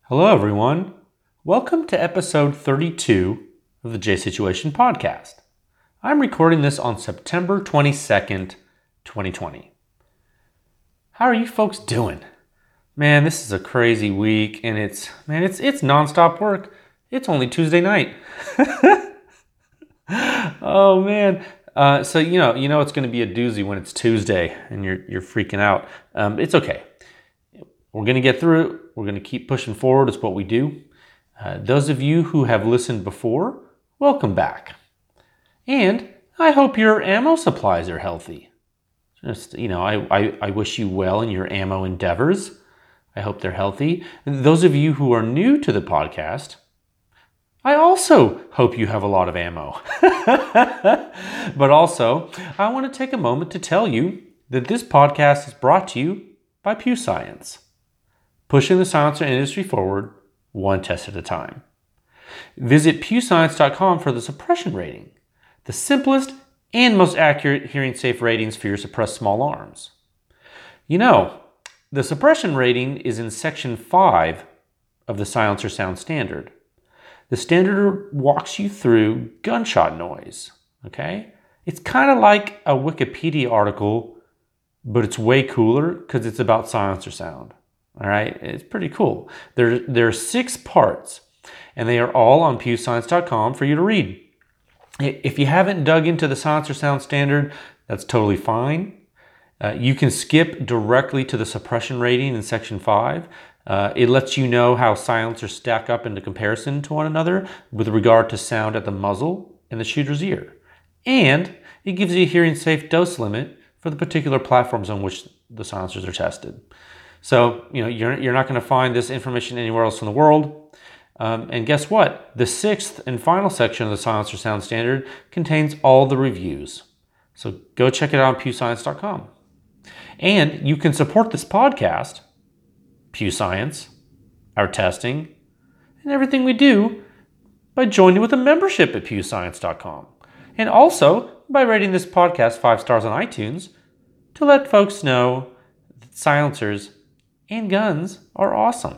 Hello, everyone. Welcome to episode 32 of the J Situation podcast. I'm recording this on September 22nd, 2020. How are you folks doing? Man, this is a crazy week, and it's nonstop work. It's only Tuesday night. Oh man. So you know it's going to be a doozy when it's Tuesday and you're freaking out. It's okay. We're going to get through it. We're going to keep pushing forward. It's what we do. Those of you who have listened before, welcome back. And I hope your ammo supplies are healthy. Just, I wish you well in your ammo endeavors. I hope they're healthy. And those of you who are new to the podcast, I also hope you have a lot of ammo. But also, I want to take a moment to tell you that this podcast is brought to you by Pew Science, pushing the silencer industry forward one test at a time. Visit pewscience.com for the suppression rating, the simplest and most accurate hearing safe ratings for your suppressed small arms. The suppression rating is in section 5 of the silencer sound standard. The standard walks you through gunshot noise, okay? It's kind of like a Wikipedia article, but it's way cooler because it's about silencer sound, all right? It's pretty cool. There are 6 parts, and they are all on pewscience.com for you to read. If you haven't dug into the silencer sound standard, that's totally fine. You can skip directly to the suppression rating in section 5. It lets you know how silencers stack up into comparison to one another with regard to sound at the muzzle and the shooter's ear. And it gives you a hearing safe dose limit for the particular platforms on which the silencers are tested. So, you're not going to find this information anywhere else in the world. And guess what? The 6th and final section of the silencer sound standard contains all the reviews. So go check it out on pewscience.com. And you can support this podcast, Pew Science, our testing, and everything we do by joining with a membership at pewscience.com. And also by rating this podcast 5 stars on iTunes to let folks know that silencers and guns are awesome.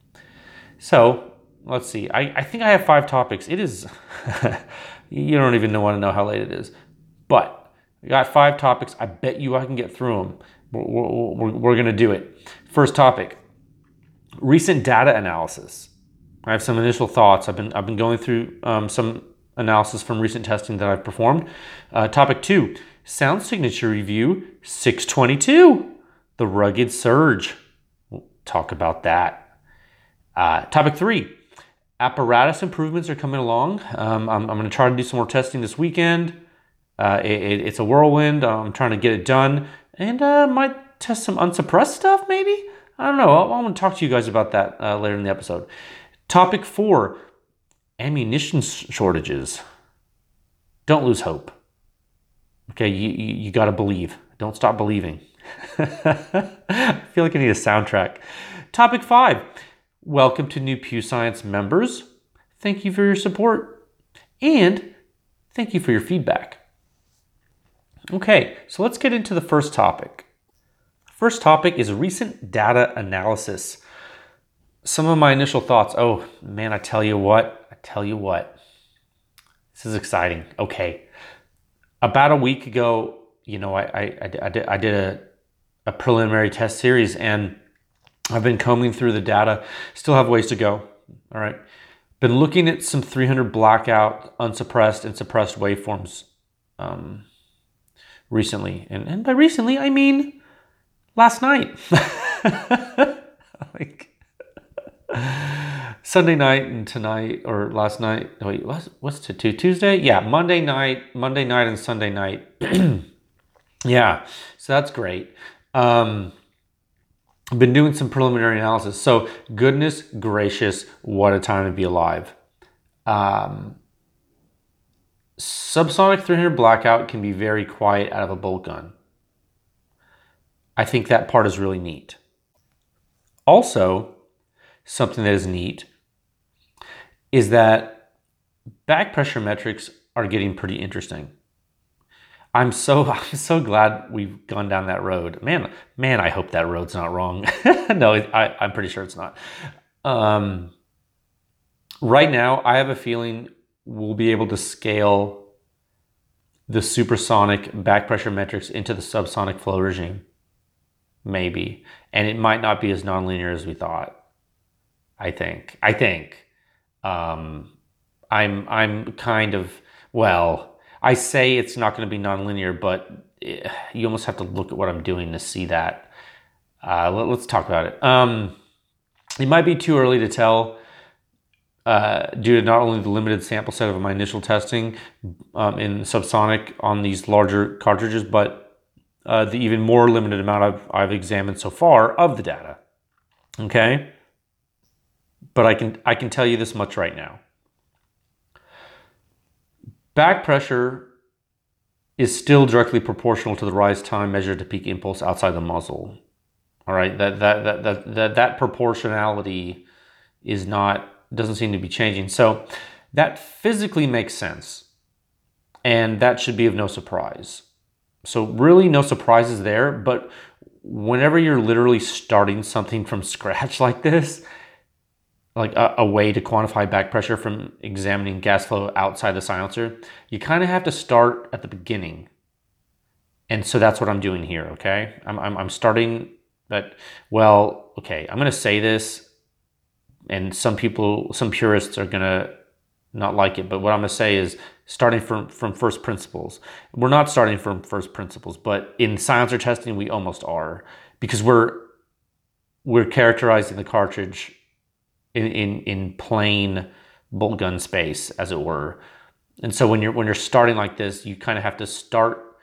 So, let's see. I think I have 5 topics. It is, you don't even want to know how late it is. But I got 5 topics. I bet you I can get through them. We're going to do it. First topic. Recent data analysis. I have some initial thoughts. I've been going through some analysis from recent testing that I've performed. Topic 2, sound signature review 622, the rugged surge. We'll talk about that. Topic 3, apparatus improvements are coming along. I'm going to try to do some more testing this weekend. It's a whirlwind. I'm trying to get it done, and might test some unsuppressed stuff maybe. I don't know. I want to talk to you guys about that later in the episode. Topic 4, ammunition shortages. Don't lose hope. Okay, you got to believe. Don't stop believing. I feel like I need a soundtrack. Topic 5, welcome to new Pew Science members. Thank you for your support. And thank you for your feedback. Okay, so let's get into the first topic. First topic is recent data analysis. Some of my initial thoughts. Oh man, I tell you what. This is exciting. Okay, about a week ago, I did a preliminary test series, and I've been combing through the data. Still have ways to go. All right, been looking at some 300 blackout, unsuppressed, and suppressed waveforms recently, and by recently I mean last night. Sunday night and tonight, or last night. Wait, what's Tuesday? Yeah, Monday night and Sunday night. Yeah, so that's great. I've been doing some preliminary analysis. So goodness gracious, what a time to be alive. Subsonic 300 blackout can be very quiet out of a bolt gun. I think that part is really neat. Also, something that is neat is that back pressure metrics are getting pretty interesting. I'm so glad we've gone down that road. Man, I hope that road's not wrong. No, I'm pretty sure it's not. Right now, I have a feeling we'll be able to scale the supersonic back pressure metrics into the subsonic flow regime. Maybe. And it might not be as nonlinear as we thought. I think. I'm kind of, well, I say it's not going to be nonlinear, but you almost have to look at what I'm doing to see that. Let's talk about it. It might be too early to tell due to not only the limited sample set of my initial testing in subsonic on these larger cartridges, but the even more limited amount I've examined so far of the data. Okay, but I can tell you this much right now. Back pressure is still directly proportional to the rise time measured to peak impulse outside the muzzle. All right, that proportionality doesn't seem to be changing. So that physically makes sense, and that should be of no surprise. So really no surprises there, but whenever you're literally starting something from scratch like this, like a way to quantify back pressure from examining gas flow outside the silencer, you kind of have to start at the beginning. And so that's what I'm doing here, okay? I'm starting at, well, okay, I'm going to say this, and some purists are going to not like it, but what I'm going to say is starting from first principles. We're not starting from first principles, but in silencer testing, we almost are, because we're characterizing the cartridge in plain bolt gun space, as it were. And so when you're starting like this, you kind of have to start,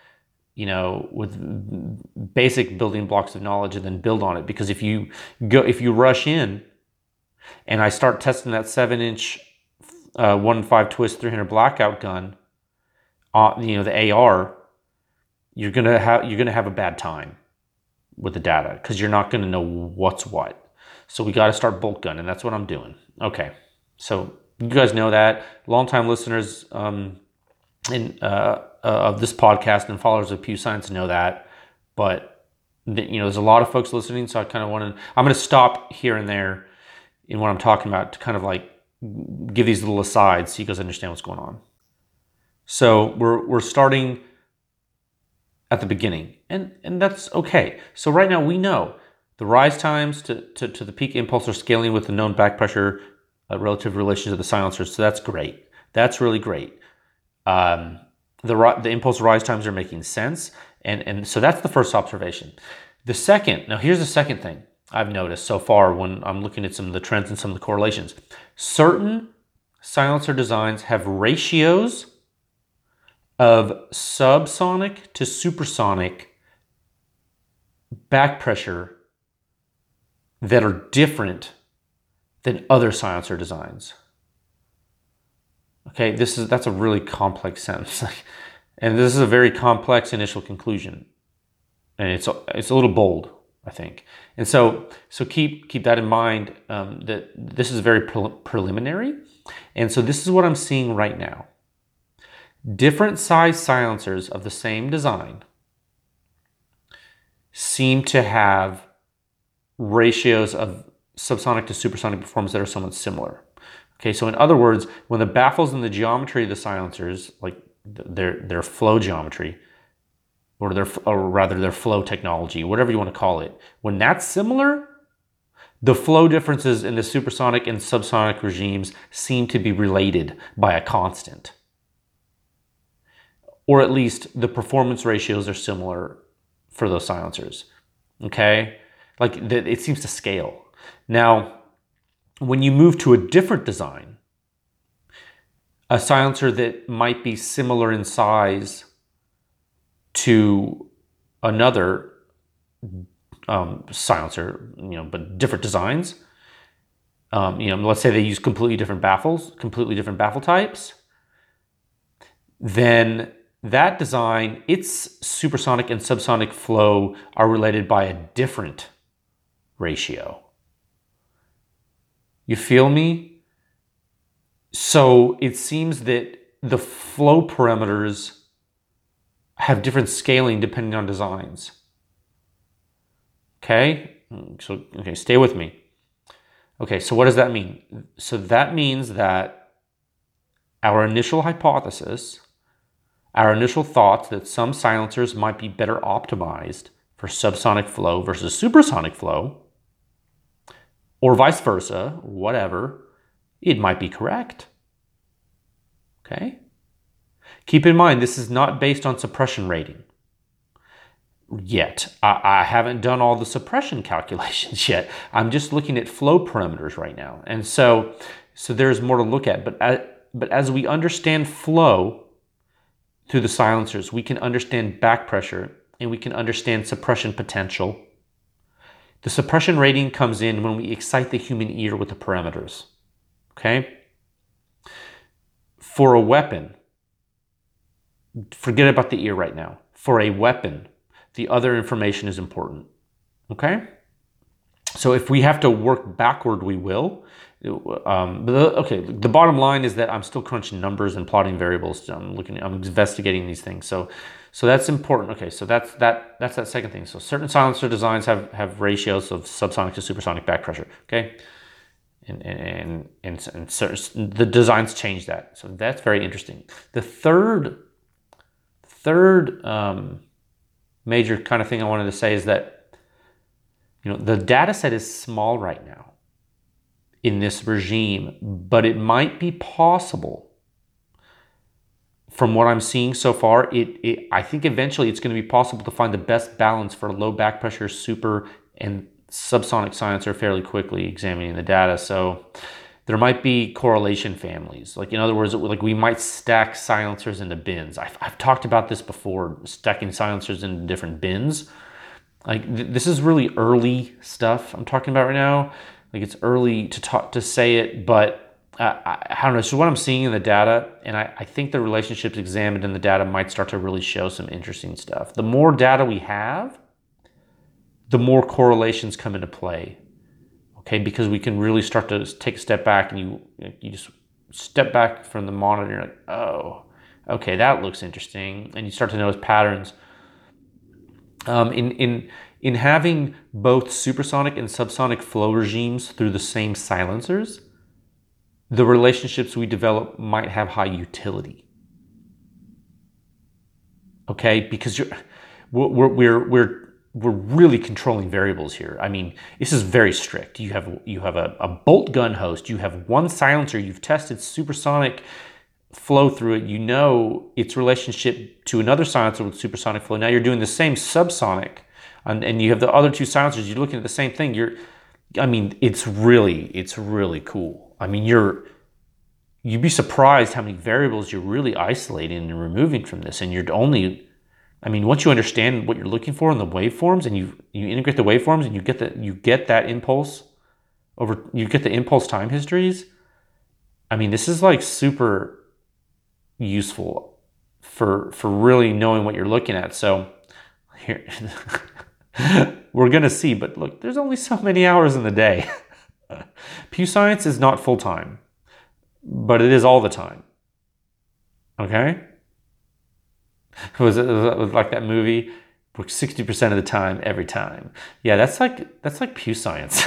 with basic building blocks of knowledge and then build on it. Because if you rush in and I start testing that 7-inch 1.5 twist 300 blackout gun, the AR, you're gonna have a bad time with the data because you're not gonna know what's what. So we got to start bolt gun, and that's what I'm doing. Okay, so you guys know that. Longtime listeners of this podcast and followers of Pew Science know that. But there's a lot of folks listening, so I kind of I'm going to stop here and there in what I'm talking about to kind of like give these little asides so you guys understand what's going on. So we're starting at the beginning, and that's okay. So right now we know the rise times to the peak impulse are scaling with the known back pressure relative relation to the silencers. So that's great. That's really great. The impulse rise times are making sense. And so that's the first observation. Now here's the second thing I've noticed so far when I'm looking at some of the trends and some of the correlations. Certain silencer designs have ratios of subsonic to supersonic back pressure that are different than other silencer designs. Okay, that's a really complex sentence. And this is a very complex initial conclusion. And it's a little bold, I think. And so keep that in mind, that this is very preliminary. And so this is what I'm seeing right now. Different size silencers of the same design seem to have ratios of subsonic to supersonic performance that are somewhat similar. Okay, so in other words, when the baffles and the geometry of the silencers, like their flow geometry, or rather their flow technology, whatever you want to call it, when that's similar, the flow differences in the supersonic and subsonic regimes seem to be related by a constant. Or at least the performance ratios are similar for those silencers. Okay? Like it seems to scale. Now, when you move to a different design, a silencer that might be similar in size to another silencer, but different designs, let's say they use completely different baffle types, then that design, its supersonic and subsonic flow are related by a different ratio. You feel me? So it seems that the flow parameters have different scaling depending on designs. Okay? So, stay with me. Okay, so what does that mean? So that means that our initial hypothesis, our initial thoughts that some silencers might be better optimized for subsonic flow versus supersonic flow, or vice versa, whatever, it might be correct. Okay? Keep in mind, this is not based on suppression rating yet. I haven't done all the suppression calculations yet. I'm just looking at flow parameters right now. And so there's more to look at. But as we understand flow through the silencers, we can understand back pressure and we can understand suppression potential. The suppression rating comes in when we excite the human ear with the parameters. Okay? For a weapon, forget about the ear right now. For a weapon, the other information is important. Okay? So if we have to work backward, we will. The bottom line is that I'm still crunching numbers and plotting variables. I'm investigating these things. So that's important. Okay, so that's that second thing. So certain silencer designs have ratios of subsonic to supersonic back pressure. Okay, and the designs change that. So that's very interesting. The third major kind of thing I wanted to say is that the data set is small right now in this regime, but it might be possible. From what I'm seeing so far, I think eventually it's going to be possible to find the best balance for low back pressure, super, and subsonic silencer fairly quickly examining the data. So there might be correlation families. Like, in other words, like we might stack silencers into bins. I've talked about this before, stacking silencers into different bins. Like this is really early stuff I'm talking about right now. Like it's early to say it, but I don't know. So what I'm seeing in the data, and I think the relationships examined in the data might start to really show some interesting stuff. The more data we have, the more correlations come into play. Okay, because we can really start to take a step back, and you just step back from the monitor, and you're like, oh, okay, that looks interesting, and you start to notice patterns. In having both supersonic and subsonic flow regimes through the same silencers, the relationships we develop might have high utility. Okay, because we're really controlling variables here. I mean, this is very strict. You have a bolt gun host. You have one silencer. You've tested supersonic flow through it. You know its relationship to another silencer with supersonic flow. Now you're doing the same subsonic, and you have the other two silencers. You're looking at the same thing. It's really cool. I mean, you'd be surprised how many variables you're really isolating and removing from this. And once you understand what you're looking for in the waveforms, and you integrate the waveforms, and you get that impulse you get the impulse time histories. I mean, this is like super useful for really knowing what you're looking at. So here we're gonna see, but look, there's only so many hours in the day. Pew Science is not full time, but it is all the time. Okay? Was it like that movie? 60% of the time, every time. Yeah, that's like Pew Science.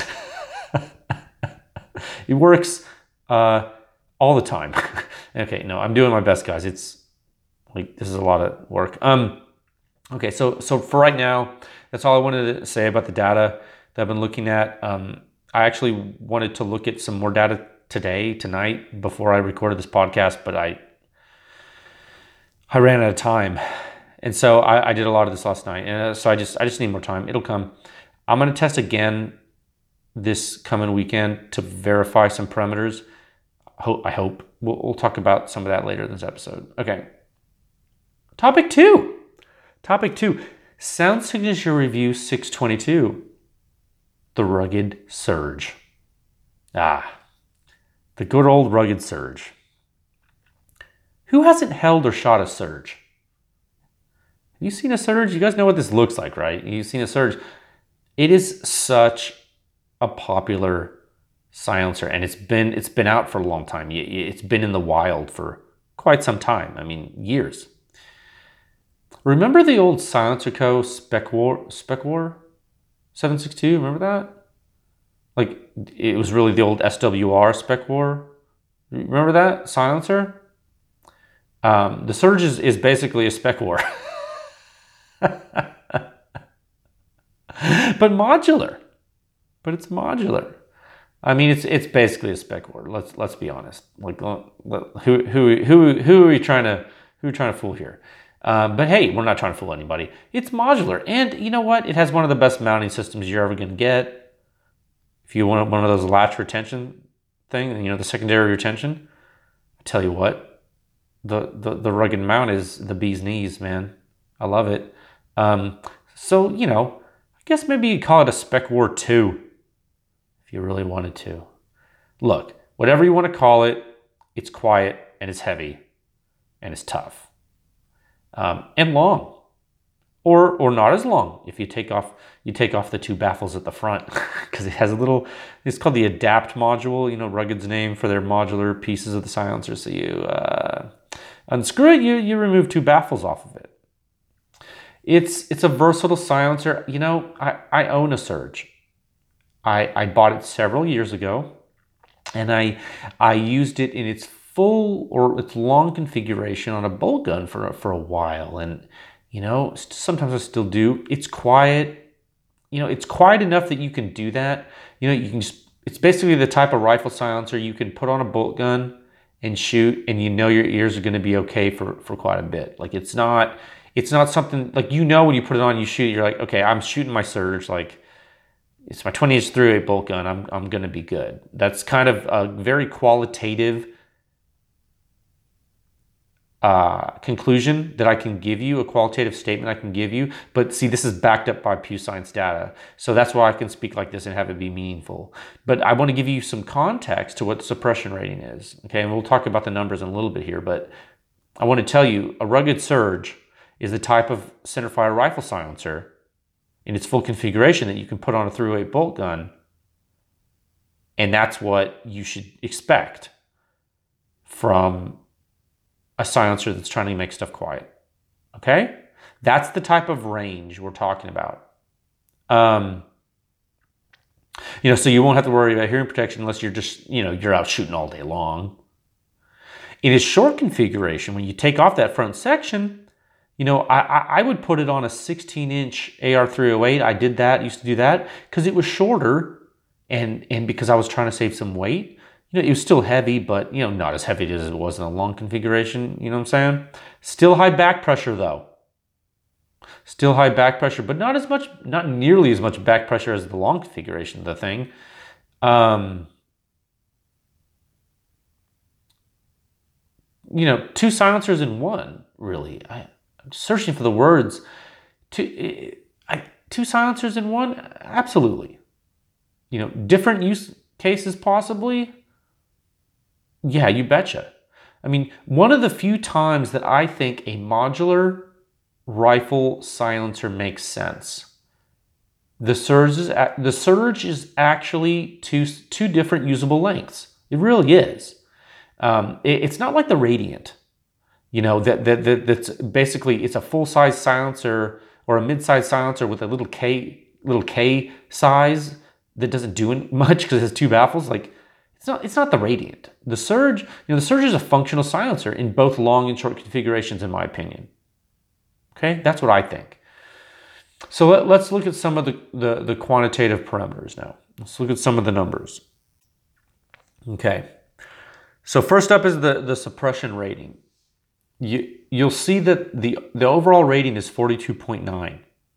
It works all the time. Okay, no, I'm doing my best, guys. It's like this is a lot of work. Okay, so for right now, that's all I wanted to say about the data that I've been looking at. I actually wanted to look at some more data tonight, before I recorded this podcast, but I ran out of time, and so I did a lot of this last night, and so I just need more time. It'll come. I'm going to test again this coming weekend to verify some parameters. I hope we'll talk about some of that later in this episode. Okay. Topic two. Sound Signature Review 622. The Rugged Surge. The good old Rugged Surge. Who hasn't held or shot a Surge? Have you seen a Surge? You guys know what this looks like, right? You've seen a Surge. It is such a popular silencer, and it's been out for a long time. It's been in the wild for quite some time. I mean, years. Remember the old Silencer Co. Spec War 762? Remember that? Like, it was really the old SWR Spec War. Remember that silencer? The Surge is basically a Spec War, but modular. But it's modular. I mean, it's basically a Spec War. Let's be honest. Like, who are we trying to fool here? But hey, we're not trying to fool anybody. It's modular, and you know what? It has one of the best mounting systems you're ever going to get. If you want one of those latch retention thing, the secondary retention, I tell you what, the rugged mount is the bee's knees, man. I love it. So I guess maybe you call it a Spec War 2 if you really wanted to. Look, whatever you want to call it, it's quiet and it's heavy and it's tough. And long, or not as long if you take off the two baffles at the front, because it has it's called the Adapt module, Rugged's name for their modular pieces of the silencer. So you unscrew it, you remove two baffles off of it. It's a versatile silencer. I own a Surge. I bought it several years ago, and I used it in its full or its long configuration on a bolt gun for a while, and sometimes I still do. It's quiet. It's quiet enough that you can do that. You can just. It's basically the type of rifle silencer you can put on a bolt gun and shoot, and your ears are going to be okay for quite a bit. Like, it's not something like, when you put it on, you shoot, you're like, okay, I'm shooting my Surge, like, it's my 20-inch 308 bolt gun. I'm going to be good. That's kind of a very qualitative conclusion that I can give you, a qualitative statement I can give you. But see, this is backed up by Pew Science data. So that's why I can speak like this and have it be meaningful. But I want to give you some context to what the suppression rating is. Okay, and we'll talk about the numbers in a little bit here. But I want to tell you, a Rugged Surge is the type of centerfire rifle silencer in its full configuration that you can put on a 308 bolt gun. And that's what you should expect from a silencer that's trying to make stuff quiet. Okay? That's the type of range we're talking about. So you won't have to worry about hearing protection unless you're just, you're out shooting all day long. In its short configuration, when you take off that front section, I would put it on a 16-inch AR-308. I did that, used to do that, because it was shorter and because I was trying to save some weight. It was still heavy, but, not as heavy as it was in a long configuration. You know what I'm saying? Still high back pressure, though. Still high back pressure, but not nearly as much back pressure as the long configuration of the thing. Two silencers in one, really. I'm searching for the words. Two silencers in one? Absolutely. Different use cases possibly? Yeah, you betcha. I mean, one of the few times that I think a modular rifle silencer makes sense. The Surge is actually two different usable lengths. It really is. It's not like the Radiant. That's basically, it's a full-size silencer or a mid-size silencer with a little K size that doesn't do much because it has two baffles. Like, it's not the Radiant. The Surge, the Surge is a functional silencer in both long and short configurations, in my opinion. Okay, that's what I think. So let's look at some of the quantitative parameters now. Let's look at some of the numbers. Okay, so first up is the suppression rating. You'll see that the overall rating is 42.9.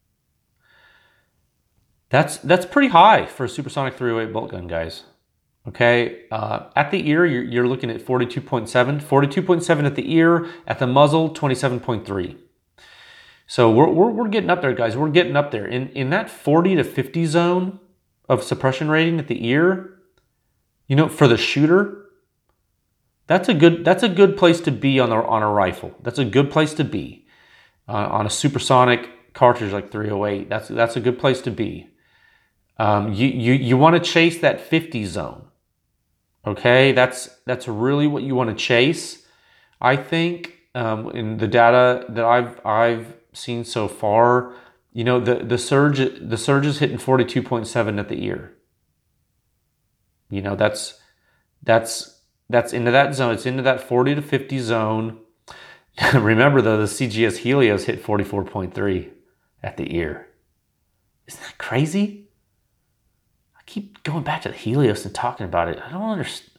That's pretty high for a supersonic 308 bolt gun, guys. Okay, at the ear, you're looking at 42.7. 42.7 at the ear. At the muzzle, 27.3. So we're getting up there, guys. We're getting up there. In that 40 to 50 zone of suppression rating at the ear, for the shooter, that's a good place to be on a rifle. That's a good place to be. On a supersonic cartridge like 308, that's a good place to be. You want to chase that 50 zone. Okay, that's really what you want to chase. I think in the data that I've seen so far, the Surge is hitting 42.7 at the ear. You know, that's into that zone. It's into that 40 to 50 zone. Remember though, the CGS Helios hit 44.3 at the ear. Isn't that crazy? I keep going back to the Helios and talking about it. I don't understand.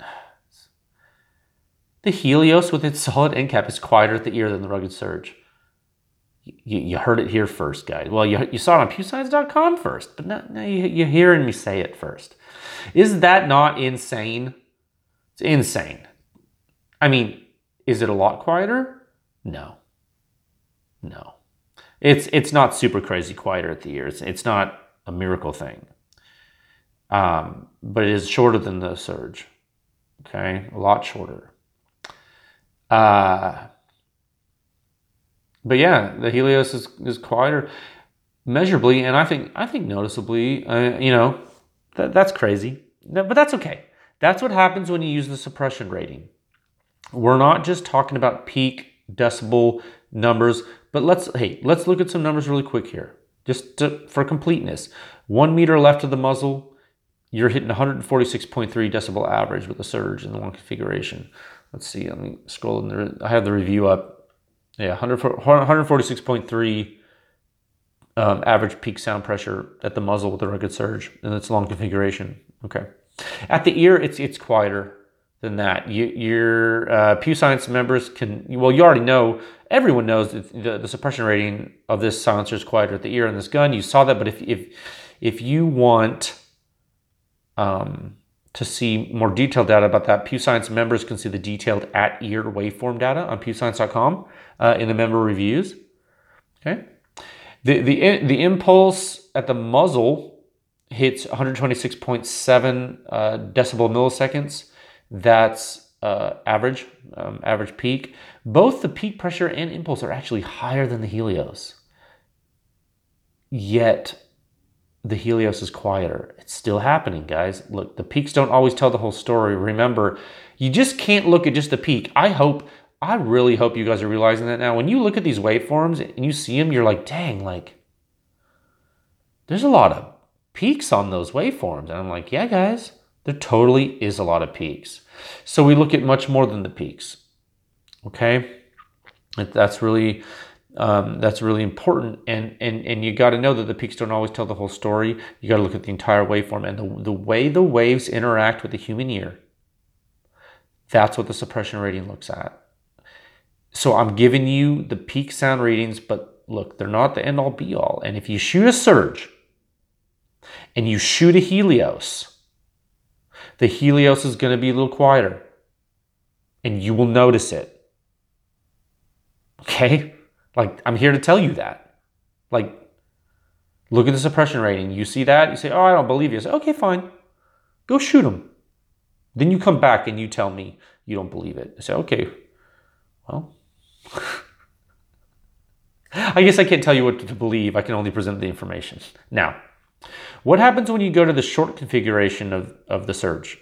The Helios with its solid end cap is quieter at the ear than the Rugged Surge. You heard it here first, guys. Well, you saw it on pewscience.com first, but now you're hearing me say it first. Is that not insane? It's insane. I mean, is it a lot quieter? No. It's not super crazy quieter at the ear. It's not a miracle thing. But it is shorter than the Surge. Okay, a lot shorter. But yeah, the Helios is quieter measurably, and I think noticeably. That's crazy, but that's okay. That's what happens when you use the suppression rating. We're not just talking about peak decibel numbers, but let's look at some numbers really quick here, for completeness. 1 meter left of the muzzle, you're hitting 146.3 decibel average with a Surge in the one configuration. Let's see, let me scroll in there. I have the review up. Yeah, 146.3 average peak sound pressure at the muzzle with the Rugged Surge, and it's long configuration. Okay. At the ear, it's quieter than that. Your Pew Science members you already know, everyone knows that the suppression rating of this silencer is quieter at the ear in this gun. You saw that, but if you want to see more detailed data about that, Pew Science members can see the detailed at-ear waveform data on pewscience.com in the member reviews. Okay, the impulse at the muzzle hits 126.7 decibel milliseconds. That's average peak. Both the peak pressure and impulse are actually higher than the Helios. Yet the Helios is quieter. It's still happening, guys. Look, the peaks don't always tell the whole story. Remember, you just can't look at just the peak. I really hope you guys are realizing that now. When you look at these waveforms and you see them, you're like, dang, like, there's a lot of peaks on those waveforms. And I'm like, yeah, guys, there totally is a lot of peaks. So we look at much more than the peaks. Okay? That's really important, and you got to know that the peaks don't always tell the whole story. You got to look at the entire waveform and the way the waves interact with the human ear. That's what the suppression rating looks at. So I'm giving you the peak sound readings, but look, they're not the end all be all. And if you shoot a Surge and you shoot a Helios, the Helios is going to be a little quieter, and you will notice it. Okay? Like, I'm here to tell you that. Like, look at the suppression rating. You see that? You say, oh, I don't believe you. I say, okay, fine. Go shoot them. Then you come back and you tell me you don't believe it. I say, okay, well, I guess I can't tell you what to believe. I can only present the information. Now, what happens when you go to the short configuration of the Surge?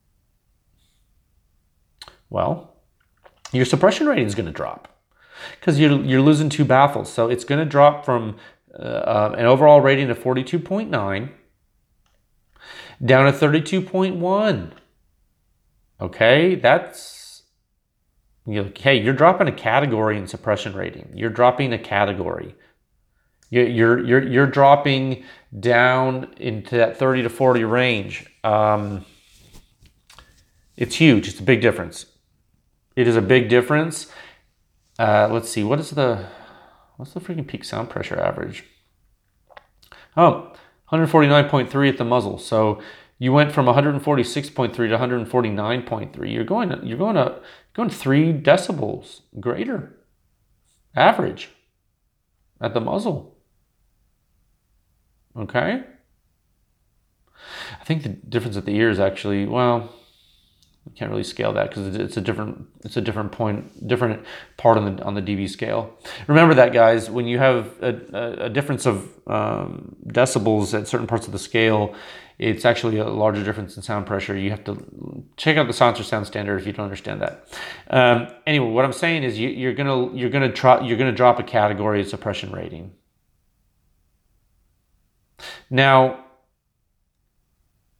Well, your suppression rating is going to drop, because you're losing two baffles. So it's going to drop from an overall rating of 42.9 down to 32.1. Okay, that's, you're dropping a category in suppression rating. You're dropping a category. You're dropping down into that 30 to 40 range. It's huge. It's a big difference. It is a big difference. Let's see. What's the freaking peak sound pressure average? Oh, 149.3 at the muzzle. So you went from 146.3 to 149.3. You're going 3 decibels greater average at the muzzle. Okay. I think the difference at the ear is actually, well, you can't really scale that because it's a different part on the dB scale. Remember that, guys. When you have a difference of decibels at certain parts of the scale, it's actually a larger difference in sound pressure. You have to check out the Silencer Sound Standard if you don't understand that. Anyway, what I'm saying is you're gonna drop a category of suppression rating. Now,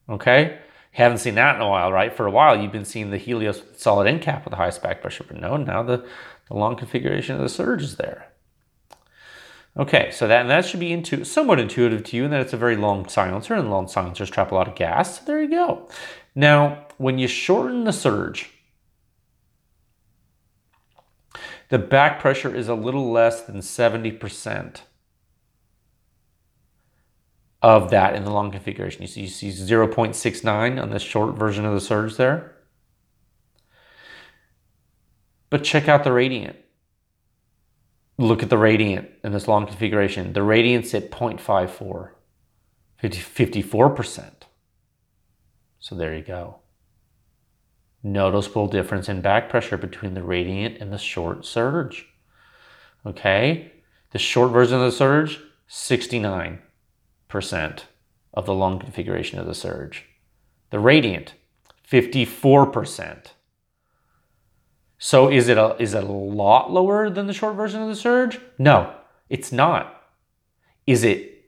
Okay? Haven't seen that in a while, right? For a while, you've been seeing the Helios solid end cap with the highest back pressure, but no, now the long configuration of the surge is there. Okay, so that should be somewhat intuitive to you, and that it's a very long silencer, and long silencers trap a lot of gas. So there you go. Now, when you shorten the surge, the back pressure is a little less than 70% of that in the long configuration. You see 0.69 on the short version of the surge there. But check out the radiant. Look at the radiant in this long configuration. The radiant's at 0.54, 54%. So there you go. Noticeable difference in back pressure between the radiant and the short surge. Okay? The short version of the surge, 69% of the long configuration of the surge. The radiant, 54%. So is it a lot lower than the short version of the surge? No, it's not. Is it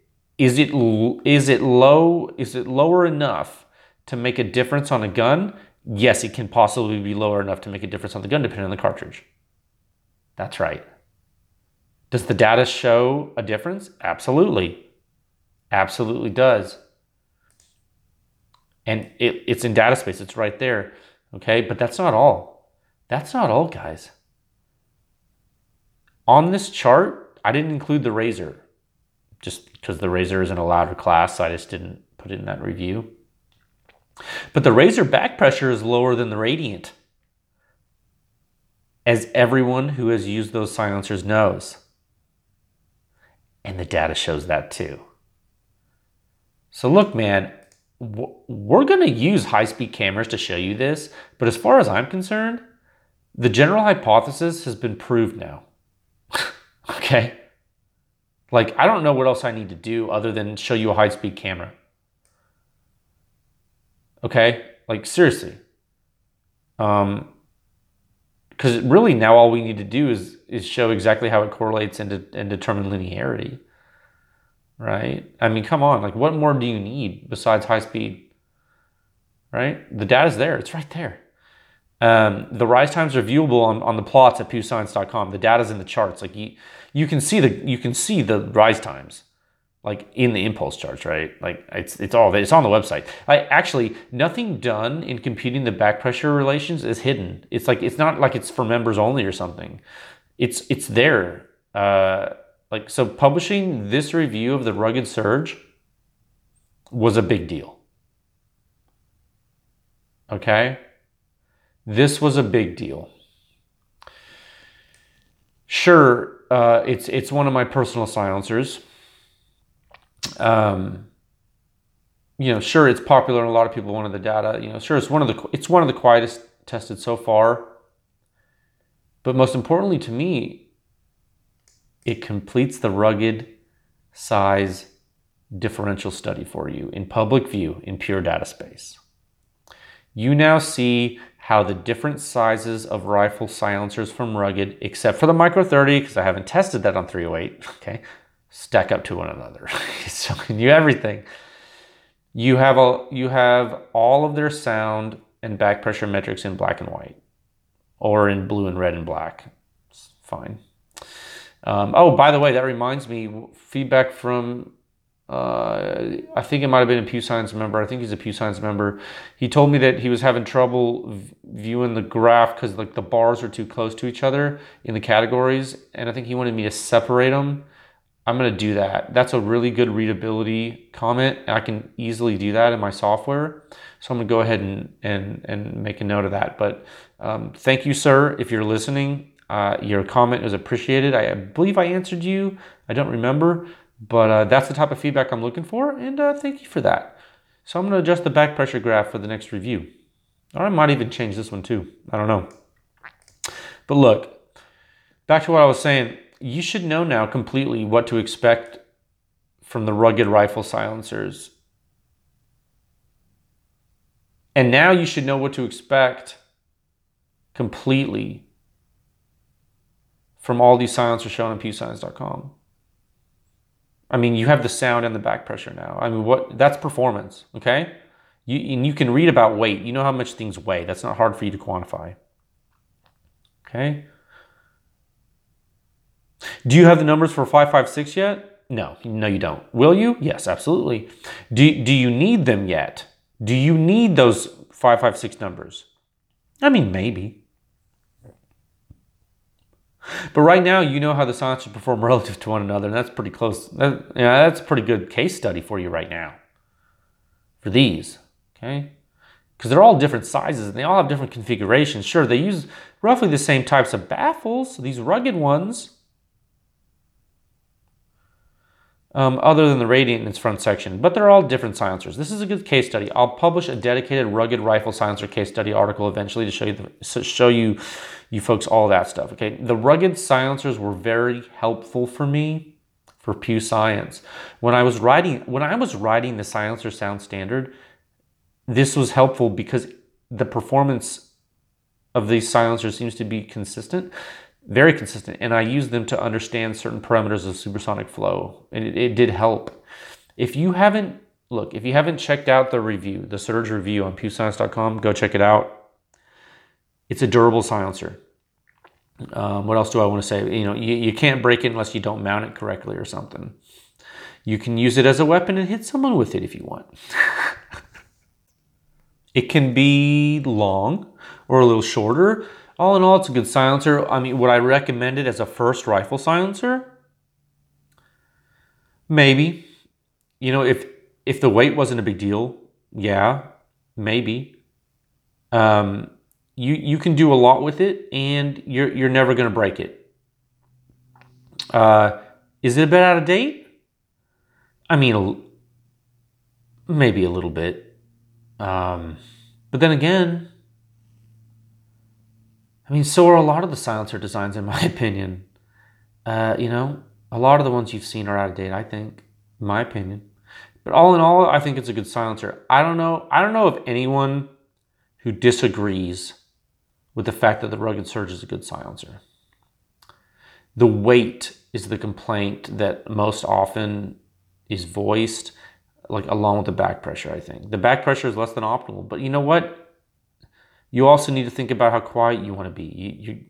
lower enough to make a difference on a gun? Yes, it can possibly be lower enough to make a difference on the gun depending on the cartridge. That's right. Does the data show a difference? Absolutely. Absolutely does. And it's in data space. It's right there. Okay, but that's not all. That's not all, guys. On this chart, I didn't include the Razor, just because the Razor is in a louder class, so I just didn't put it in that review. But the Razor back pressure is lower than the Radiant, as everyone who has used those silencers knows. And the data shows that too. So look, man, we're going to use high-speed cameras to show you this, but as far as I'm concerned, the general hypothesis has been proved now. Okay? Like, I don't know what else I need to do other than show you a high-speed camera. Okay? Like, seriously. Because really now all we need to do is show exactly how it correlates and determine linearity. Right? I mean, come on. Like, what more do you need besides high speed? Right? The data's there. It's right there. The rise times are viewable on the plots at pewscience.com. The data's in the charts. Like you can see the rise times, like in the impulse charts, right? Like it's all there. It's on the website. Actually, nothing done in computing the back pressure relations is hidden. It's not like it's for members only or something. It's there. So publishing this review of the Rugged Surge was a big deal. Okay? This was a big deal. Sure, it's one of my personal silencers. Sure, it's popular and a lot of people wanted the data. Sure, it's one of the quietest tested so far. But most importantly to me, it completes the rugged size differential study for you in public view in pure data space. You now see how the different sizes of rifle silencers from Rugged, except for the Micro 30, because I haven't tested that on 308, okay, stack up to one another. So you everything. You have all of their sound and back pressure metrics in black and white, or in blue and red and black. It's fine. By the way, that reminds me, feedback from I think it might have been a Pew Science member. I think he's a Pew Science member. He told me that he was having trouble viewing the graph because the bars are too close to each other in the categories, and I think he wanted me to separate them. I'm going to do that. That's a really good readability comment. I can easily do that in my software. So I'm going to go ahead and make a note of that. But thank you, sir, if you're listening. Your comment is appreciated. I believe I answered you. I don't remember. But that's the type of feedback I'm looking for, and thank you for that. So I'm going to adjust the back pressure graph for the next review. Or I might even change this one too. I don't know. But look, back to what I was saying. You should know now completely what to expect from the Rugged rifle silencers. And now you should know what to expect completely from all these silencers shown on pewscience.com. I mean, you have the sound and the back pressure now. I mean, that's performance, okay? And you can read about weight. You know how much things weigh. That's not hard for you to quantify. Okay. Do you have the numbers for 556 yet? No, you don't. Will you? Yes, absolutely. Do you need them yet? Do you need those 556 numbers? I mean, maybe. But right now, you know how the silencers perform relative to one another, and that's pretty close. That's a pretty good case study for you right now. For these, okay? Because they're all different sizes, and they all have different configurations. Sure, they use roughly the same types of baffles, these rugged ones, other than the radiant in its front section, but they're all different silencers. This is a good case study. I'll publish a dedicated rugged rifle silencer case study article eventually to show you folks all that stuff. Okay, the rugged silencers were very helpful for me for Pew Science when I was writing the silencer sound standard. This was helpful because the performance of these silencers seems to be consistent. Very consistent, and I use them to understand certain parameters of supersonic flow, and it did help. If you haven't checked out the review, the Surge review on pewscience.com, go check it out. It's a durable silencer. What else do I want to say? You can't break it unless you don't mount it correctly or something. You can use it as a weapon and hit someone with it if you want. It can be long or a little shorter. All in all, it's a good silencer. I mean, would I recommend it as a first rifle silencer? Maybe. If the weight wasn't a big deal, yeah, maybe. You can do a lot with it, and you're never going to break it. Is it a bit out of date? I mean, maybe a little bit. But then again, so are a lot of the silencer designs, in my opinion. A lot of the ones you've seen are out of date, I think, in my opinion. But all in all, I think it's a good silencer. I don't know of anyone who disagrees with the fact that the Rugged Surge is a good silencer. The weight is the complaint that most often is voiced, along with the back pressure, I think. The back pressure is less than optimal, but you know what? You also need to think about how quiet you want to be.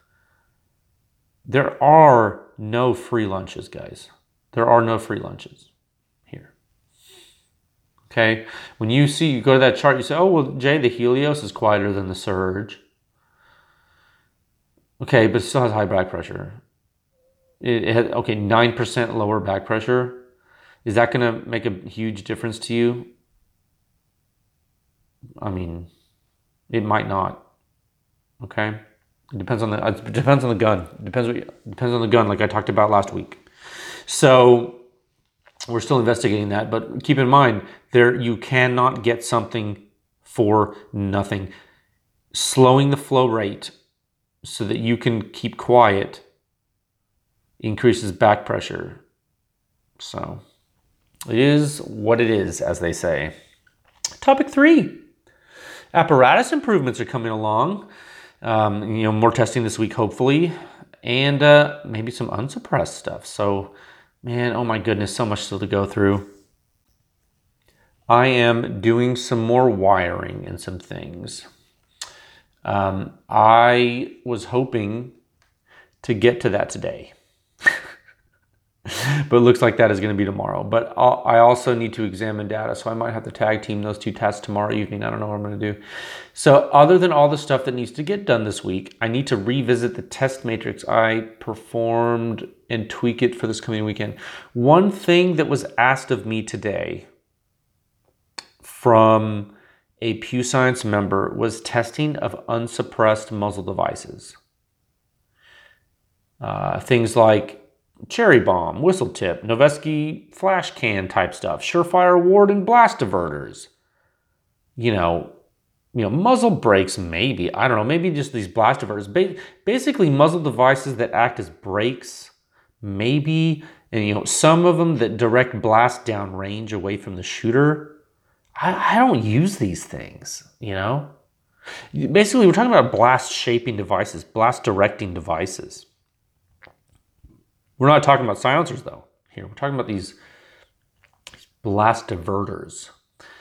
There are no free lunches, guys. There are no free lunches here. Okay? When you go to that chart, you say, oh, well, Jay, the Helios is quieter than the Surge. Okay, but it still has high back pressure. It has, 9% lower back pressure. Is that going to make a huge difference to you? I mean, it might not. Okay, it depends on the gun. It depends on the gun, like I talked about last week. So we're still investigating that, but keep in mind you cannot get something for nothing. Slowing the flow rate so that you can keep quiet increases back pressure. So it is what it is, as they say. Topic 3. Apparatus improvements are coming along. More testing this week, hopefully. And maybe some unsuppressed stuff. So, man, oh my goodness, so much still to go through. I am doing some more wiring and some things. I was hoping to get to that today. But it looks like that is going to be tomorrow. But I also need to examine data, so I might have to tag team those two tasks tomorrow evening. I don't know what I'm going to do. So other than all the stuff that needs to get done this week, I need to revisit the test matrix I performed and tweak it for this coming weekend. One thing that was asked of me today from a Pew Science member was testing of unsuppressed muzzle devices. Things like cherry bomb, whistle tip, Noveske flash can type stuff, Surefire ward and blast diverters. Muzzle brakes, maybe. I don't know, maybe just these blast diverters. Basically muzzle devices that act as brakes, maybe. And some of them that direct blast down range away from the shooter. I don't use these things, Basically, we're talking about blast shaping devices, blast directing devices. We're not talking about silencers, though, here. We're talking about these blast diverters.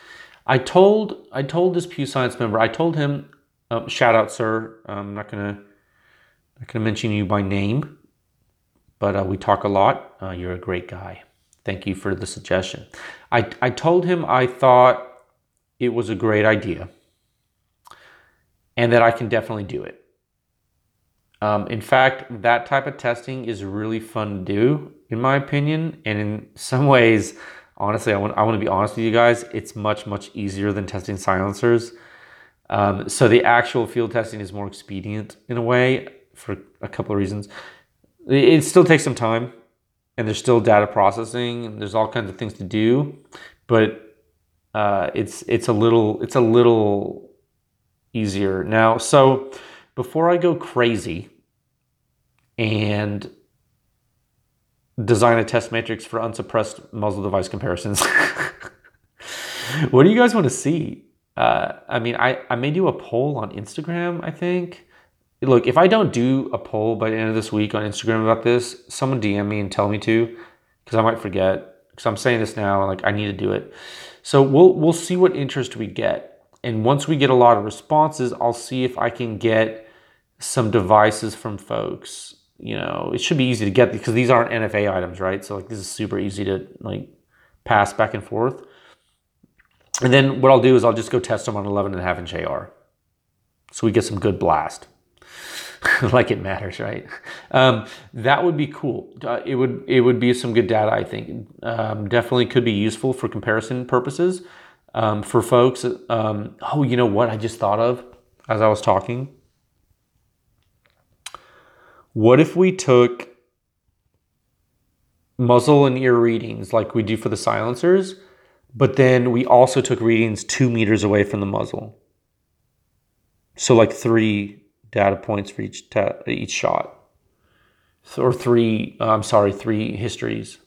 I told this Pew Science member, I told him, shout out, sir. I'm not gonna mention you by name, but we talk a lot. You're a great guy. Thank you for the suggestion. I told him I thought it was a great idea and that I can definitely do it. In fact, that type of testing is really fun to do, in my opinion. And in some ways, honestly, I want to be honest with you guys, it's much, much easier than testing silencers. So the actual field testing is more expedient in a way for a couple of reasons. It still takes some time, and there's still data processing, and there's all kinds of things to do, but it's a little easier now. So before I go crazy and design a test matrix for unsuppressed muzzle device comparisons, what do you guys want to see? I mean, I may do a poll on Instagram, I think. Look, if I don't do a poll by the end of this week on Instagram about this, someone DM me and tell me to, because I might forget. Because I'm saying this now, like I need to do it. So we'll see what interest we get, and once we get a lot of responses, I'll see if I can get some devices from folks. You know, it should be easy to get because these aren't NFA items, right? So like this is super easy to like pass back and forth. And then what I'll do is I'll just go test them on 11.5 inch AR, so we get some good blast. Like it matters, right? That would be cool. It would be some good data, I think. Definitely could be useful for comparison purposes for folks. Oh, you know what I just thought of as I was talking? What if we took muzzle and ear readings like we do for the silencers, but then we also took readings 2 meters away from the muzzle? So like 3 data points for each shot, or 3 histories.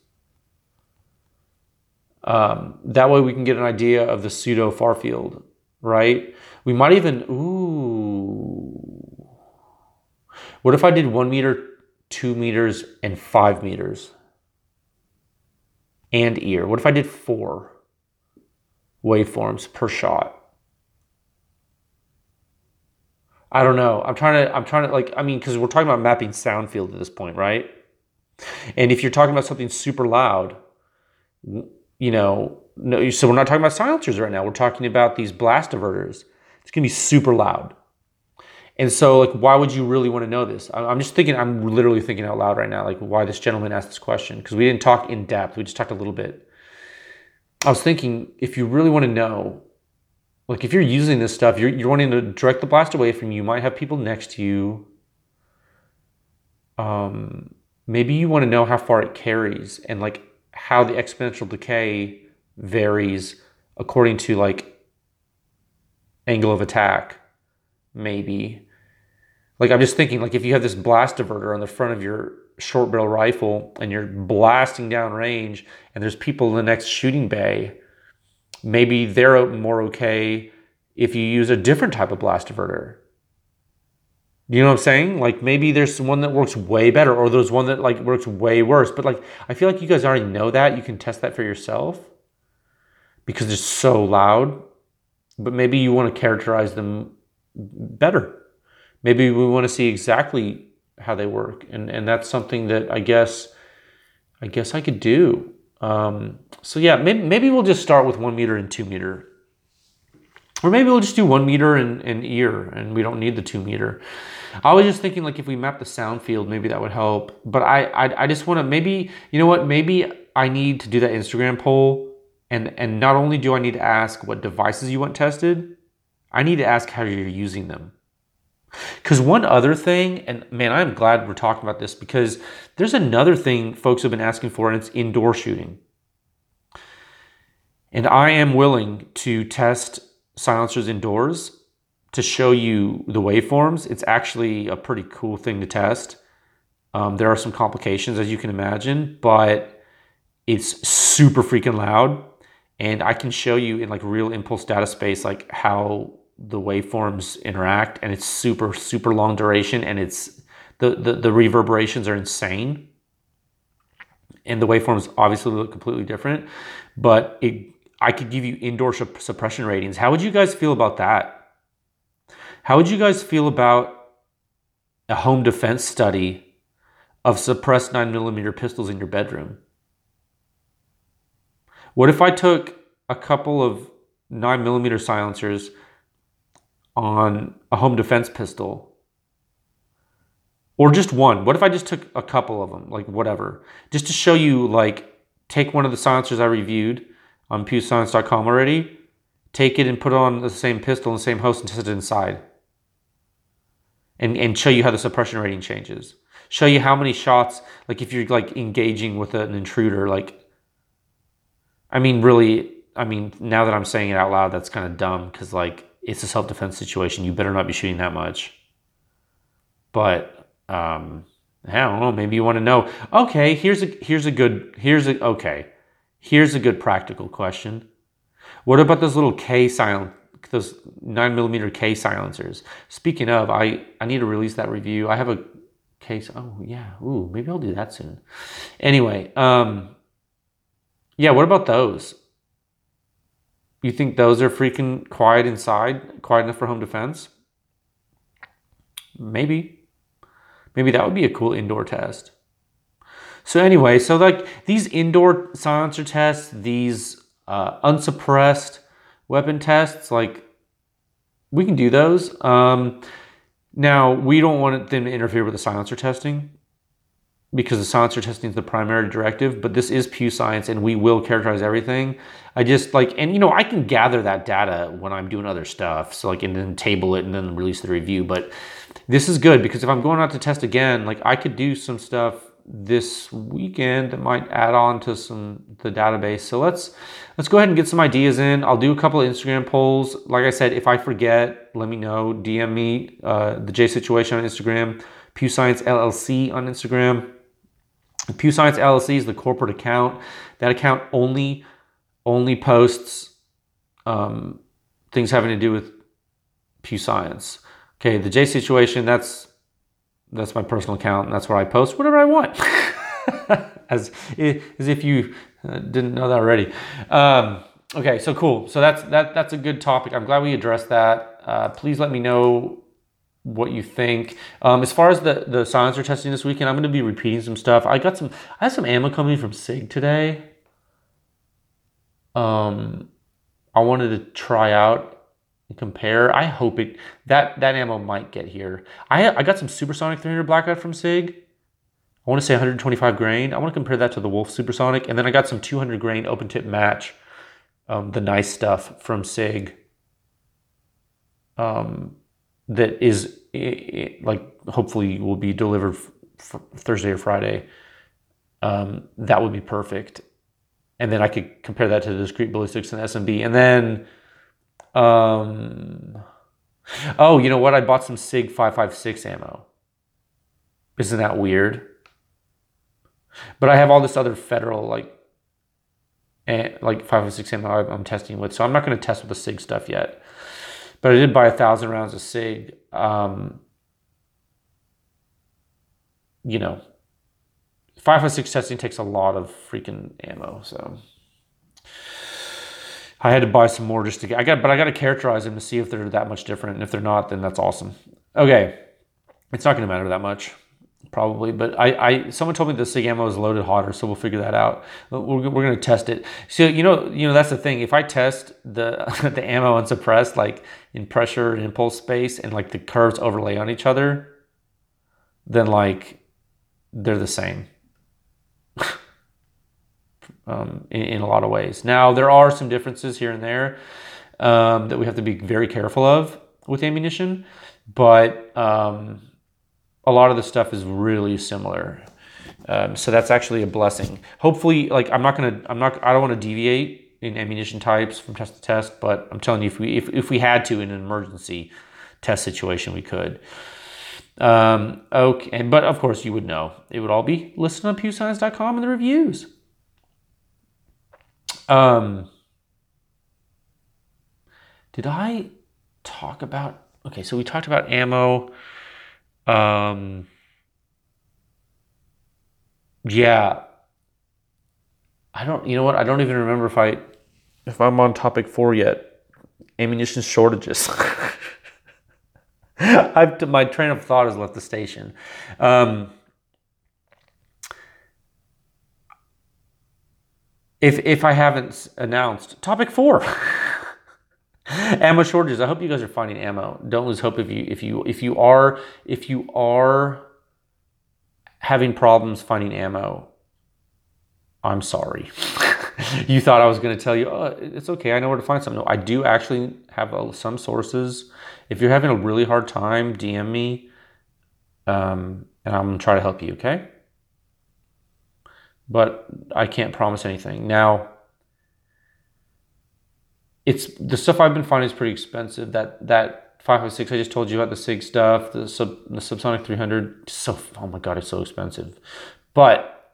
That way we can get an idea of the pseudo far field, right? We might even, what if I did 1 meter, 2 meters, and 5 meters? And ear. What if I did 4 waveforms per shot? I don't know. I'm trying to like, I mean, because we're talking about mapping sound field at this point, right? And if you're talking about something super loud, you know, no, so we're not talking about silencers right now. We're talking about these blast diverters. It's going to be super loud. And so, like, why would you really want to know this? I'm just thinking, I'm literally thinking out loud right now, like why this gentleman asked this question, because we didn't talk in depth. We just talked a little bit. I was thinking, if you really want to know, like if you're using this stuff, you're wanting to direct the blast away from you. You might have people next to you. Maybe you want to know how far it carries and like how the exponential decay varies according to like angle of attack. Maybe. Like I'm just thinking, like if you have this blast diverter on the front of your short barrel rifle and you're blasting down range and there's people in the next shooting bay, maybe they're more okay if you use a different type of blast diverter. You know what I'm saying? Like maybe there's one that works way better, or there's one that like works way worse. But like I feel like you guys already know that. You can test that for yourself because they're so loud. But maybe you want to characterize them better. Maybe we want to see exactly how they work, and that's something that I guess I could do. So yeah, maybe we'll just start with 1 meter and 2 meter. Or maybe we'll just do 1 meter and ear, and we don't need the 2 meter. I was just thinking, like, if we map the sound field, maybe that would help. But I just want to, maybe, you know what, maybe I need to do that Instagram poll, and not only do I need to ask what devices you want tested, I need to ask how you're using them. Because one other thing, and man, I'm glad we're talking about this, because there's another thing folks have been asking for, and it's indoor shooting. And I am willing to test silencers indoors to show you the waveforms. It's actually a pretty cool thing to test. There are some complications, as you can imagine, but it's super freaking loud. And I can show you in like real impulse data space, like how the waveforms interact, and it's super, super long duration, and it's the reverberations are insane. And the waveforms obviously look completely different, but I could give you indoor suppression ratings. How would you guys feel about that? How would you guys feel about a home defense study of suppressed 9mm pistols in your bedroom? What if I took a couple of 9mm silencers on a home defense pistol? Or just one? What if I just took a couple of them, like whatever, just to show you, like, take one of the silencers I reviewed on pewscience.com already, take it and put it on the same pistol and the same host and test it inside. And show you how the suppression rating changes. Show you how many shots, like if you're like engaging with an intruder, like, I mean, really, now that I'm saying it out loud, that's kind of dumb because like it's a self-defense situation. You better not be shooting that much. But I don't know. Maybe you want to know. Okay, here's a good practical question. What about those little those 9mm K silencers? Speaking of, I need to release that review. I have a case. Oh yeah. Ooh, maybe I'll do that soon. Anyway, yeah, what about those? You think those are freaking quiet inside, quiet enough for home defense? Maybe that would be a cool indoor test. So anyway, so like these indoor silencer tests, these unsuppressed weapon tests, like we can do those. Now we don't want them to interfere with the silencer testing because the silencer testing is the primary directive, but this is Pew Science and we will characterize everything. I just like, and you know, I can gather that data when I'm doing other stuff. So like, and then table it and then release the review. But this is good because if I'm going out to test again, like I could do some stuff this weekend that might add on to the database. So let's go ahead and get some ideas in. I'll do a couple of Instagram polls. Like I said, if I forget, let me know. DM me, the J Situation on Instagram, Pew Science LLC on Instagram. Pew Science LLC is the corporate account. That account only posts things having to do with Pew Science. Okay, the J Situation, that's my personal account, and that's where I post whatever I want. as if you didn't know that already. Okay, so cool. So that's a good topic. I'm glad we addressed that. Please let me know what you think. As far as the silencer testing this weekend, I'm going to be repeating some stuff. I had some ammo coming from SIG today. I wanted to try out and compare. I hope that ammo might get here. I got some Supersonic 300 Blackout from SIG. I want to say 125 grain. I want to compare that to the Wolf Supersonic, and then I got some 200 grain open tip match, the nice stuff from SIG. That is like hopefully will be delivered Thursday or Friday. That would be perfect, and then I could compare that to the discrete ballistics and SMB, and then. Oh, you know what? I bought some SIG 5.56 ammo. Isn't that weird? But I have all this other federal like 5.56 ammo I'm testing with, so I'm not going to test with the SIG stuff yet. But I did buy 1,000 rounds of SIG. You know, 5.56 testing takes a lot of freaking ammo, so. I had to buy some more just to get. But I got to characterize them to see if they're that much different. And if they're not, then that's awesome. Okay, it's not going to matter that much, probably. But someone told me the SIG ammo is loaded hotter, so we'll figure that out. We're going to test it. So you know that's the thing. If I test the the ammo unsuppressed, like in pressure and impulse space, and like the curves overlay on each other, then like they're the same. In a lot of ways. Now, there are some differences here and there that we have to be very careful of with ammunition, but a lot of the stuff is really similar. So that's actually a blessing. Hopefully, like I don't want to deviate in ammunition types from test to test, but I'm telling you, if we had to in an emergency test situation, we could. Okay, but of course you would know. It would all be listed on pewscience.com in the reviews. Did I talk about, okay, so we talked about ammo. Yeah. You know what? I don't even remember if I'm on topic 4 yet, ammunition shortages. My train of thought has left the station. If I haven't announced topic 4, ammo shortages. I hope you guys are finding ammo. Don't lose hope if you are having problems finding ammo. I'm sorry. You thought I was going to tell you, oh, it's okay, I know where to find something. No, I do actually have some sources. If you're having a really hard time, DM me, and I'm going to try to help you, okay? But I can't promise anything. Now, it's the stuff I've been finding is pretty expensive. That 5.56 I just told you about, the SIG stuff, the Subsonic 300. Oh my God, it's so expensive. But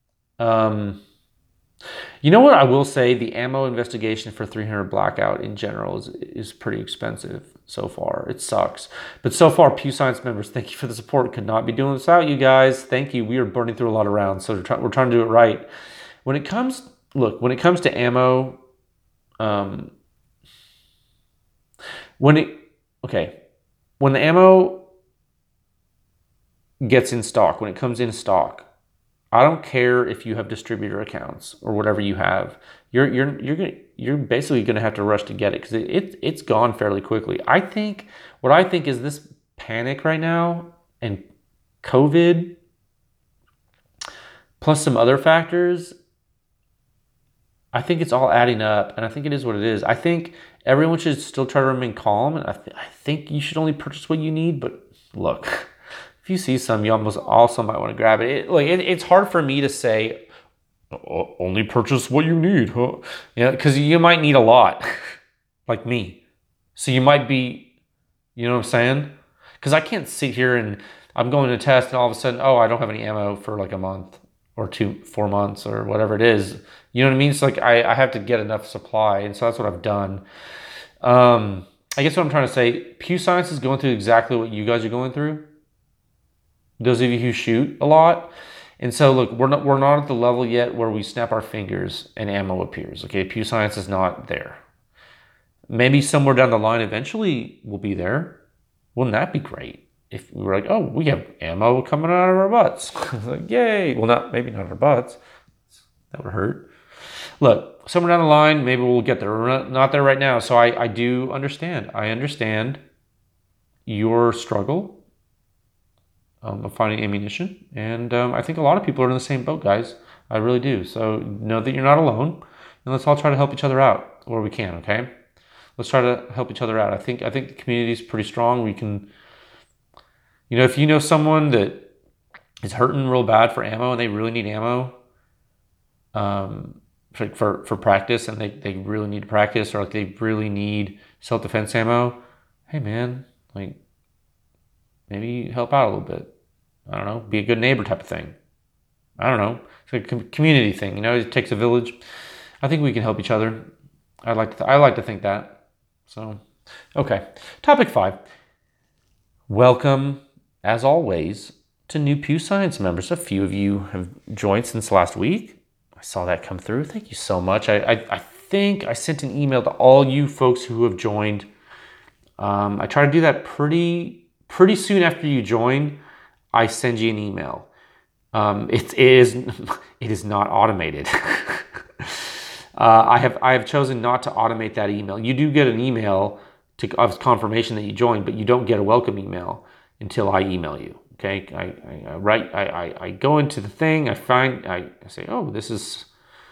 you know what I will say? The ammo investigation for 300 Blackout in general is pretty expensive so far. It sucks. But so far, Pew Science members, thank you for the support. Could not be doing this without you guys. Thank you. We are burning through a lot of rounds, so we're trying to do it right. When it comes to ammo, when the ammo gets in stock, when it comes in stock, I don't care if you have distributor accounts or whatever you have. You're basically going to have to rush to get it because it's gone fairly quickly. What I think is this panic right now and COVID plus some other factors. I think it's all adding up, and I think it is what it is. I think everyone should still try to remain calm, and I think you should only purchase what you need. But look, if you see some, you almost also might want to grab it. It's hard for me to say, only purchase what you need, huh? Yeah, because you might need a lot, like me. So you might be, you know what I'm saying? Because I can't sit here and I'm going to test, and all of a sudden, I don't have any ammo for like a month or 4 months or whatever it is. You know what I mean? It's like I have to get enough supply, and so that's what I've done. I guess what I'm trying to say, Pew Science is going through exactly what you guys are going through. Those of you who shoot a lot. And so look, we're not at the level yet where we snap our fingers and ammo appears. Okay, Pew Science is not there. Maybe somewhere down the line eventually we'll be there. Wouldn't that be great? If we were like, we have ammo coming out of our butts. Like, yay. Well, maybe not our butts. That would hurt. Look, somewhere down the line, maybe we'll get there. We're not there right now. So I do understand. I understand your struggle of finding ammunition. And I think a lot of people are in the same boat, guys. I really do. So know that you're not alone. And let's all try to help each other out where we can, okay? Let's try to help each other out. I think the community is pretty strong. We can, if you know someone that is hurting real bad for ammo and they really need ammo, for practice, and they really need to practice, or like they really need self-defense ammo, hey man, like maybe help out a little bit. I don't know, be a good neighbor type of thing. I don't know, it's like a community thing, it takes a village. I think we can help each other. I like to think that. So okay, topic 5. Welcome as always to new Pew Science members. A few of you have joined since last week. I saw that come through. Thank you so much. I think I sent an email to all you folks who have joined. I try to do that pretty soon after you join. I send you an email. It is not automated. I have chosen not to automate that email. You do get an email of confirmation that you joined, but you don't get a welcome email until I email you. Okay, I go into the thing, I say, this is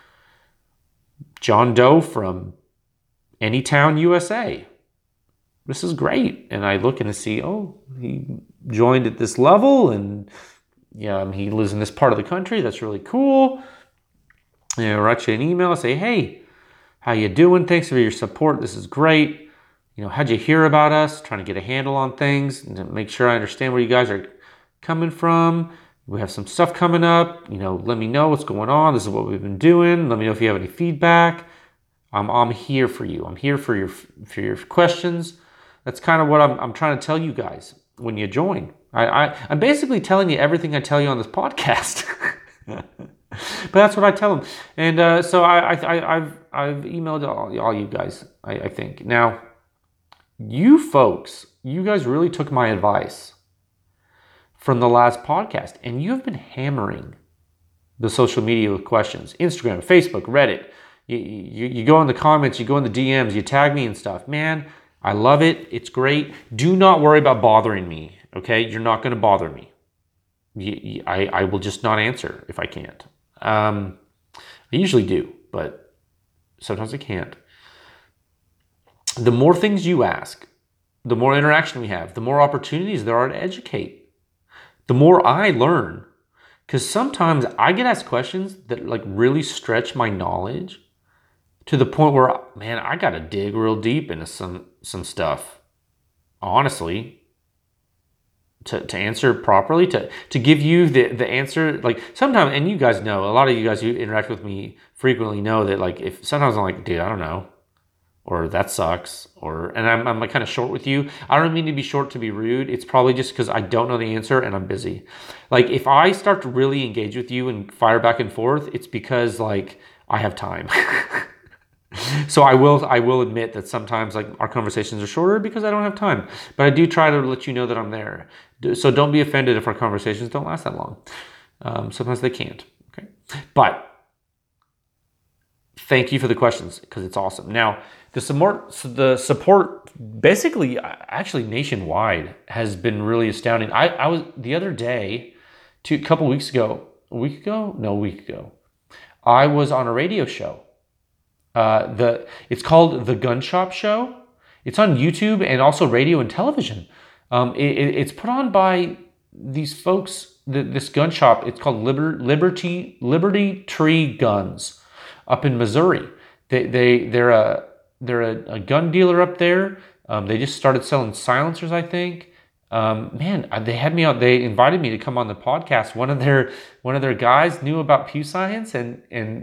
John Doe from Anytown, USA. This is great. And I look and I see, he joined at this level, and he lives in this part of the country. That's really cool. And I write you an email, I say, hey, how you doing? Thanks for your support. This is great. How'd you hear about us? Trying to get a handle on things and to make sure I understand where you guys are coming from. We have some stuff coming up. Let me know what's going on. This is what we've been doing. Let me know if you have any feedback. I'm here for you. I'm here for your questions. That's kind of what I'm trying to tell you guys when you join. I'm basically telling you everything I tell you on this podcast. But that's what I tell them. And so I've emailed all you guys, I think. Now, you folks, you guys really took my advice from the last podcast, and you have been hammering the social media with questions. Instagram, Facebook, Reddit. You go in the comments, you go in the DMs, you tag me and stuff. Man, I love it. It's great. Do not worry about bothering me, okay? You're not going to bother me. I will just not answer if I can't. I usually do, but sometimes I can't. The more things you ask, the more interaction we have, the more opportunities there are to educate, the more I learn. Because sometimes I get asked questions that like really stretch my knowledge to the point where, man, I got to dig real deep into some stuff, honestly, to answer properly, to give you the answer. Like sometimes, and you guys know, a lot of you guys who interact with me frequently know that like if sometimes I'm like, dude, I don't know, or that sucks, and I'm like kind of short with you. I don't mean to be short to be rude. It's probably just because I don't know the answer and I'm busy. Like if I start to really engage with you and fire back and forth, it's because like I have time. So I will admit that sometimes like our conversations are shorter because I don't have time, but I do try to let you know that I'm there. So don't be offended if our conversations don't last that long. Sometimes they can't. Okay, but thank you for the questions because it's awesome. Now the support basically actually nationwide has been really astounding. I was the other day, a week ago, I was on a radio show. It's called The Gun Shop Show. It's on YouTube and also radio and television. It's put on by these folks. This gun shop. It's called Liberty Tree Guns, up in Missouri. They're a gun dealer up there. They just started selling silencers, I think. Man, they had me on. They invited me to come on the podcast. One of their guys knew about Pew Science, and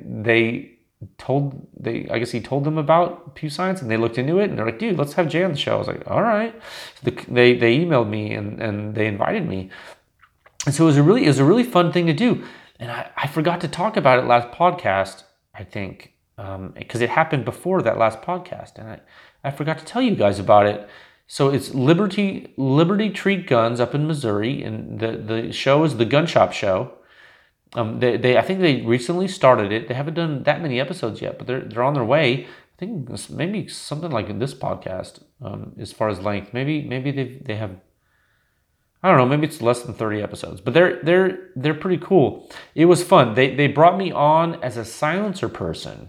I guess he told them about Pew Science, and they looked into it, and they're like, dude, let's have Jay on the show. I was like, all right. So they emailed me and they invited me. And so it was a really fun thing to do. And I forgot to talk about it last podcast, I think, because it happened before that last podcast, and I forgot to tell you guys about it. So it's Liberty Tree Guns up in Missouri, and the show is The Gun Shop Show. I think they recently started it. They haven't done that many episodes yet, but they're on their way. I think maybe something like this podcast, as far as length. Maybe they have. I don't know. Maybe it's less than 30 episodes, but they're pretty cool. It was fun. They brought me on as a silencer person,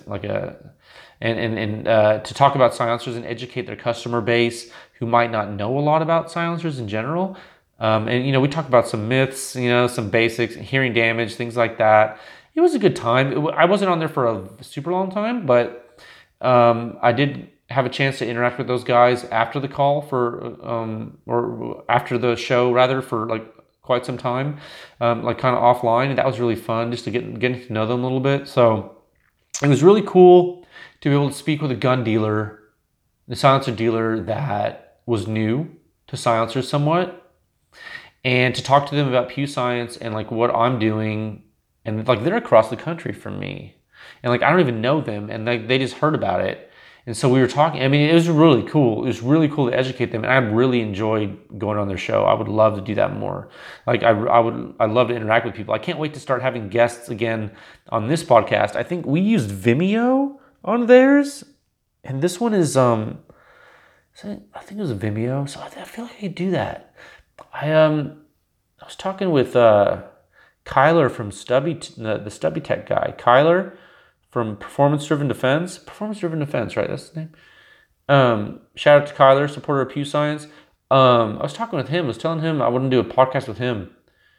and to talk about silencers and educate their customer base who might not know a lot about silencers in general. And we talked about some myths, some basics, hearing damage, things like that. It was a good time. I wasn't on there for a super long time, but I did have a chance to interact with those guys after the call or after the show rather, for like quite some time, like kind of offline, and that was really fun just to getting to know them a little bit. So it was really cool to be able to speak with a gun dealer, the silencer dealer that was new to silencers somewhat. And to talk to them about Pew Science and like what I'm doing, and like they're across the country from me, and like I don't even know them, and they just heard about it, and so we were talking. I mean, it was really cool. It was really cool to educate them, and I really enjoyed going on their show. I would love to do that more. Like I love to interact with people. I can't wait to start having guests again on this podcast. I think we used Vimeo on theirs, and this one is I think it was Vimeo, so I feel like I could do that. I was talking with Kyler from the Stubby Tech guy. Kyler from Performance Driven Defense, right? That's his name. Shout out to Kyler, supporter of Pew Science. I was talking with him. I was telling him I want to do a podcast with him.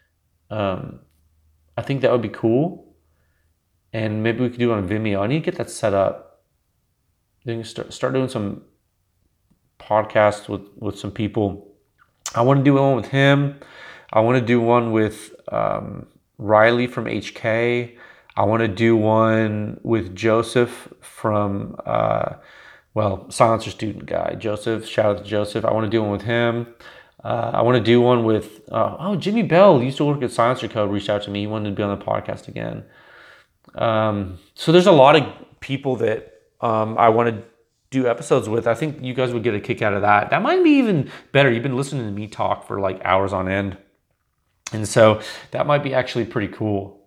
I think that would be cool, and maybe we could do it on Vimeo. I need to get that set up. Then start doing some podcasts with some people. I want to do one with him. I want to do one with Riley from HK. I want to do one with Joseph from, Silencer Student guy. Joseph, shout out to Joseph. I want to do one with him. I want to do one with, Jimmy Bell used to work at Silencer Code, reached out to me. He wanted to be on the podcast again. So there's a lot of people that I want to do episodes with. I think you guys would get a kick out of that. That might be even better. You've been listening to me talk for like hours on end. And so that might be actually pretty cool.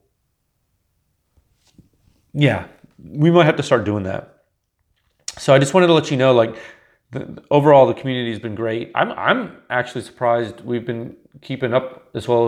Yeah, we might have to start doing that. So I just wanted to let you know, like, overall, the community has been great. I'm actually surprised we've been keeping up as well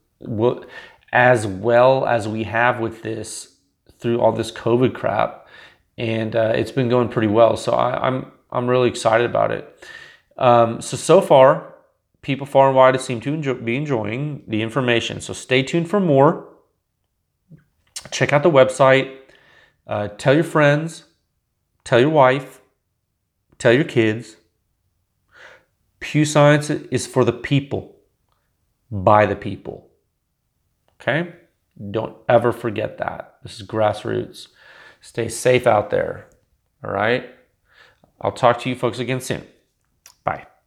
as we have with this through all this COVID crap, and it's been going pretty well. So I'm really excited about it. So far, people far and wide seem to be enjoying the information. So stay tuned for more. Check out the website. Tell your friends. Tell your wife. Tell your kids. Pew Science is for the people, by the people. Okay? Don't ever forget that. This is grassroots. Stay safe out there. All right? I'll talk to you folks again soon. Bye.